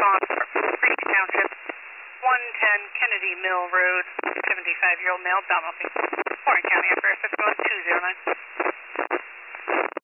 on Creek Township, 110 Kennedy Mill Road, 75-year-old male, Belmont, Warren County.